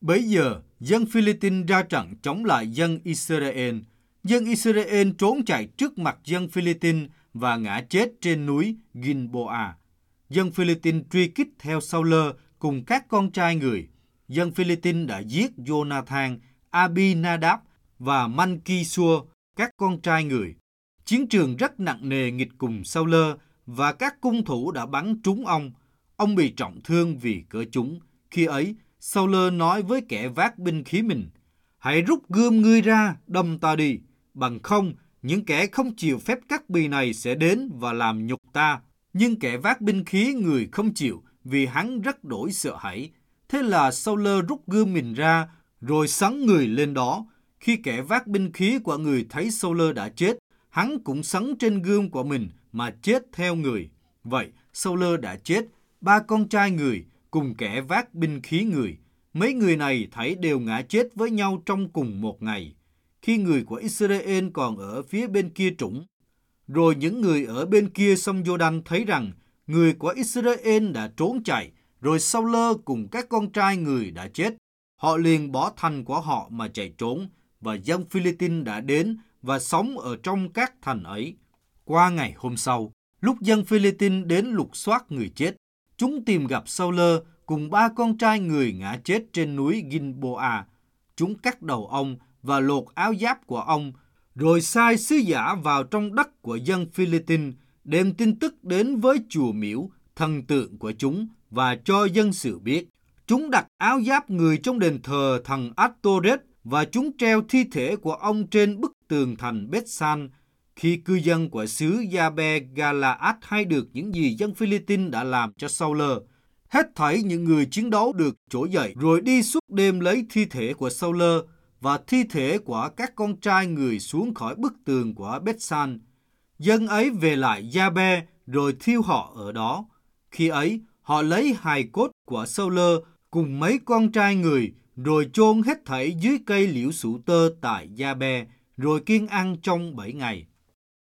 Bấy giờ, dân Philippines ra trận chống lại dân Israel. Dân Israel trốn chạy trước mặt dân Philippines và ngã chết trên núi Gilboa. Dân Philippines truy kích theo Sau-lơ cùng các con trai người. Dân Philippines đã giết Jonathan, Abinadab và Malki-sua, các con trai người. Chiến trường rất nặng nề nghịch cùng Sau-lơ và các cung thủ đã bắn trúng ông. Ông bị trọng thương vì cỡ chúng. Khi ấy, Sau-lơ nói với kẻ vác binh khí mình: "Hãy rút gươm ngươi ra, đâm ta đi. Bằng không, những kẻ không chịu phép cắt bì này sẽ đến và làm nhục ta." Nhưng kẻ vác binh khí người không chịu vì hắn rất đổi sợ hãi. Thế là Sau-lơ rút gươm mình ra rồi sắn người lên đó. Khi kẻ vác binh khí của người thấy Sau-lơ đã chết, hắn cũng sắn trên gươm của mình mà chết theo người. Vậy Sau-lơ đã chết, 3 con trai người cùng kẻ vác binh khí người. Mấy người này thấy đều ngã chết với nhau trong cùng một ngày. Khi người của Israel còn ở phía bên kia trũng, rồi những người ở bên kia sông Giô-đanh thấy rằng người của Israel đã trốn chạy, rồi Sau-lơ cùng các con trai người đã chết. Họ liền bỏ thành của họ mà chạy trốn, và dân Philippines đã đến và sống ở trong các thành ấy. Qua ngày hôm sau, lúc dân Philippines đến lục soát người chết, chúng tìm gặp Sau-lơ cùng 3 con trai người ngã chết trên núi Gilboa. Chúng cắt đầu ông và lột áo giáp của ông, rồi sai sứ giả vào trong đất của dân Philippines, đem tin tức đến với chùa miếu, thần tượng của chúng, và cho dân sự biết. Chúng đặt áo giáp người trong đền thờ thần Atoret, và chúng treo thi thể của ông trên bức tường thành Bethsan. Khi cư dân của xứ Gibe-Galaad hay được những gì dân Philippines đã làm cho Sau-lơ, hết thảy những người chiến đấu được trỗi dậy rồi đi suốt đêm lấy thi thể của Sau-lơ và thi thể của các con trai người xuống khỏi bức tường của Bethsan. Dân ấy về lại Giabe rồi thiêu họ ở đó. Khi ấy, họ lấy hài cốt của Sau-lơ cùng mấy con trai người rồi chôn hết thảy dưới cây liễu sủ tơ tại Giabe, rồi kiêng ăn trong 7 ngày.